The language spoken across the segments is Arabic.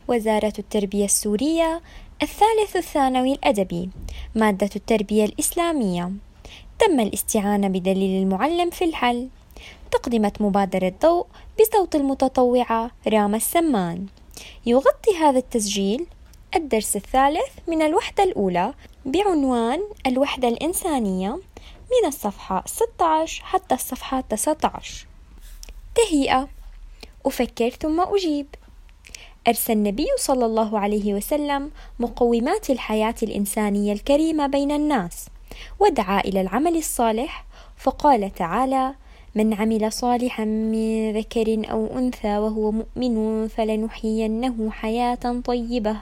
وزارة التربية السورية، الثالث الثانوي الأدبي، مادة التربية الإسلامية. تم الاستعانة بدليل المعلم في الحل. تقدمت مبادرة ضوء بصوت المتطوعة راما السمان. يغطي هذا التسجيل الدرس الثالث من الوحدة الأولى بعنوان الوحدة الإنسانية من الصفحة 16 حتى الصفحة 19. تهيئة. أفكر ثم أجيب. أرسى النبي صلى الله عليه وسلم مقومات الحياة الإنسانية الكريمة بين الناس، ودعا إلى العمل الصالح، فقال تعالى: من عمل صالحا من ذكر أو أنثى وهو مؤمن فلنحيينه حياة طيبة،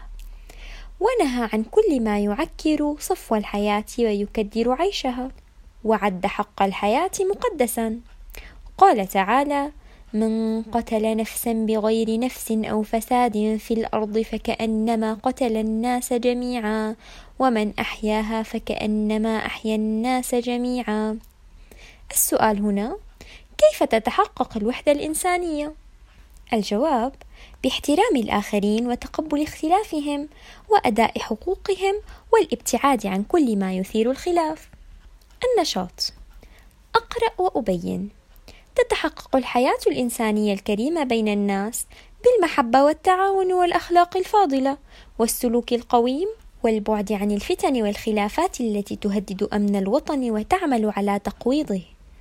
ونهى عن كل ما يعكر صفو الحياة ويكدر عيشها، وعد حق الحياة مقدسا. قال تعالى: من قتل نفسا بغير نفس أو فساد في الأرض فكأنما قتل الناس جميعا، ومن أحياها فكأنما أحيا الناس جميعا. السؤال هنا: كيف تتحقق الوحدة الإنسانية؟ الجواب: باحترام الآخرين وتقبل اختلافهم وأداء حقوقهم والابتعاد عن كل ما يثير الخلاف. النشاط: أقرأ وأبين. تتحقق الحياة الإنسانية الكريمة بين الناس بالمحبة والتعاون والأخلاق الفاضلة والسلوك القويم والبعد عن الفتن والخلافات التي تهدد أمن الوطن وتعمل على تقويضه.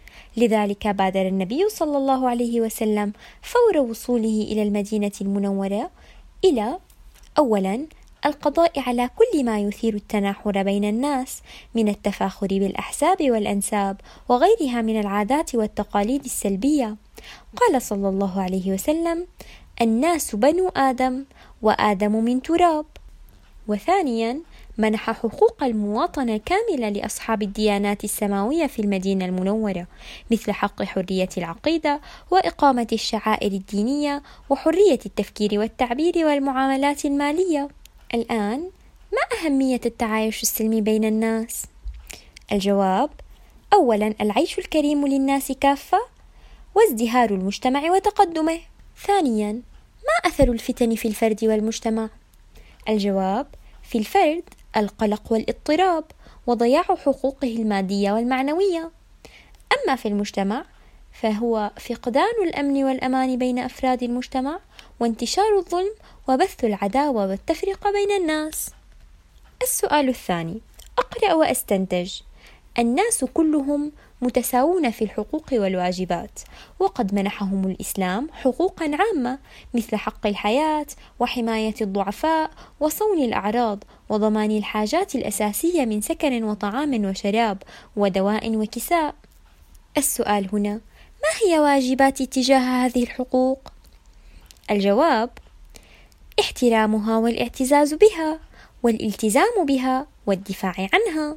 لذلك بادر النبي صلى الله عليه وسلم فور وصوله إلى المدينة المنورة إلى: أولا، القضاء على كل ما يثير التناحر بين الناس من التفاخر بالأحساب والأنساب وغيرها من العادات والتقاليد السلبية. قال صلى الله عليه وسلم: الناس بنو آدم وآدم من تراب. وثانيا، منح حقوق المواطنة كاملة لأصحاب الديانات السماوية في المدينة المنورة، مثل حق حرية العقيدة وإقامة الشعائر الدينية وحرية التفكير والتعبير والمعاملات المالية. الآن، ما أهمية التعايش السلمي بين الناس؟ الجواب: أولا، العيش الكريم للناس كافة وازدهار المجتمع وتقدمه. ثانيا، ما أثر الفتن في الفرد والمجتمع؟ الجواب: في الفرد القلق والاضطراب وضياع حقوقه المادية والمعنوية. أما في المجتمع فهو فقدان الأمن والأمان بين أفراد المجتمع وانتشار الظلم وبث العداوة والتفرقة بين الناس. السؤال الثاني: أقرأ وأستنتج. الناس كلهم متساوون في الحقوق والواجبات، وقد منحهم الإسلام حقوقا عامة مثل حق الحياة وحماية الضعفاء وصون الأعراض وضمان الحاجات الأساسية من سكن وطعام وشراب ودواء وكساء. السؤال هنا: ما هي واجباتي تجاه هذه الحقوق؟ الجواب: احترامها والاعتزاز بها والالتزام بها والدفاع عنها.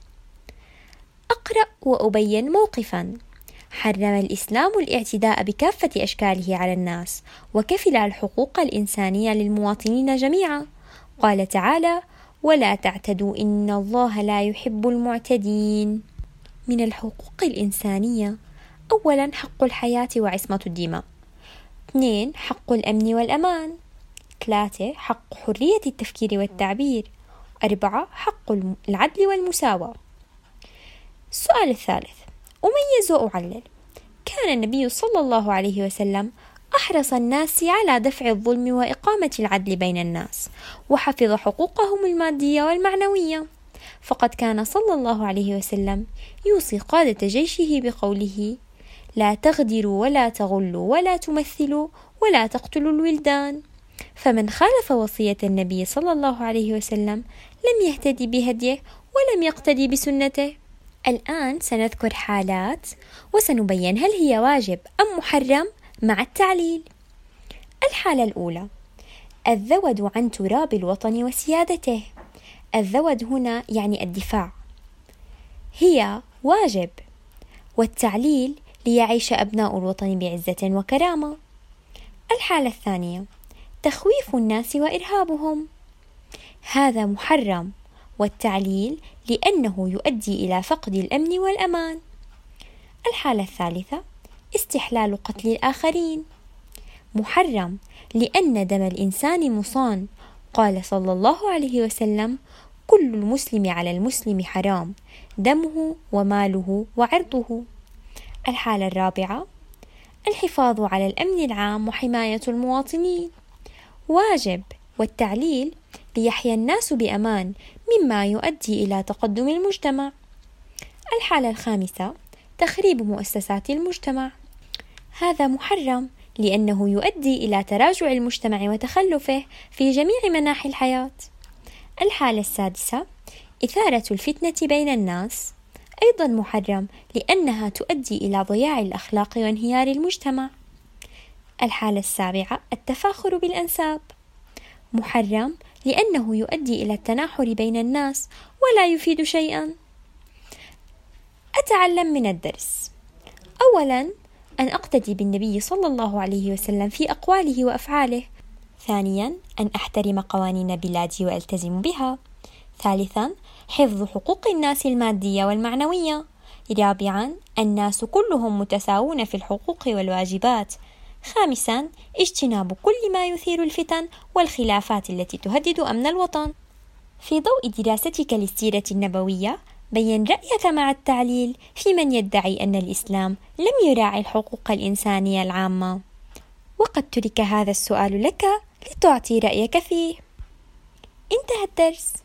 أقرأ وأبين موقفا. حرم الإسلام الاعتداء بكافة أشكاله على الناس، وكفل الحقوق الإنسانية للمواطنين جميعا. قال تعالى: ولا تعتدوا إن الله لا يحب المعتدين. من الحقوق الإنسانية: أولا، حق الحياة وعصمة الدماء. 2، حق الأمن والأمان. 3، حق حرية التفكير والتعبير. 4، حق العدل والمساواة. السؤال الثالث: أميز وأعلل. كان النبي صلى الله عليه وسلم أحرص الناس على دفع الظلم وإقامة العدل بين الناس، وحفظ حقوقهم المادية والمعنوية، فقد كان صلى الله عليه وسلم يوصي قادة جيشه بقوله: لا تغدروا ولا تغلوا ولا تمثلوا ولا تقتلوا الولدان. فمن خالف وصية النبي صلى الله عليه وسلم لم يهتدي بهديه ولم يقتدي بسنته. الآن سنذكر حالات وسنبين هل هي واجب أم محرم مع التعليل. الحالة الأولى: الذود عن تراب الوطن وسيادته. الذود هنا يعني الدفاع، هي واجب، والتعليل: ليعيش أبناء الوطن بعزة وكرامة. الحالة الثانية: تخويف الناس وإرهابهم. هذا محرم، والتعليل: لأنه يؤدي إلى فقد الأمن والأمان. الحالة الثالثة: استحلال قتل الآخرين. محرم لأن دم الإنسان مصان، قال صلى الله عليه وسلم: كل المسلم على المسلم حرام، دمه وماله وعرضه. الحالة الرابعة: الحفاظ على الأمن العام وحماية المواطنين، واجب، والتعليل: ليحيا الناس بأمان، مما يؤدي إلى تقدم المجتمع. الحالة الخامسة: تخريب مؤسسات المجتمع، هذا محرم لأنه يؤدي إلى تراجع المجتمع وتخلفه في جميع مناحي الحياة. الحالة السادسة: إثارة الفتنة بين الناس، أيضا محرم لأنها تؤدي إلى ضياع الأخلاق وانهيار المجتمع. الحالة السابعة: التفاخر بالأنساب، محرم لأنه يؤدي إلى التناحر بين الناس ولا يفيد شيئا. أتعلم من الدرس: أولا، أن أقتدي بالنبي صلى الله عليه وسلم في أقواله وأفعاله. ثانيا، أن أحترم قوانين بلادي وألتزم بها. ثالثا، حفظ حقوق الناس المادية والمعنوية. رابعا، الناس كلهم متساوون في الحقوق والواجبات. خامسا، اجتناب كل ما يثير الفتن والخلافات التي تهدد أمن الوطن. في ضوء دراستك للسيرة النبوية، بين رأيك مع التعليل في من يدعي أن الإسلام لم يراعي الحقوق الإنسانية العامة. وقد ترك هذا السؤال لك لتعطي رأيك فيه. انتهى الدرس.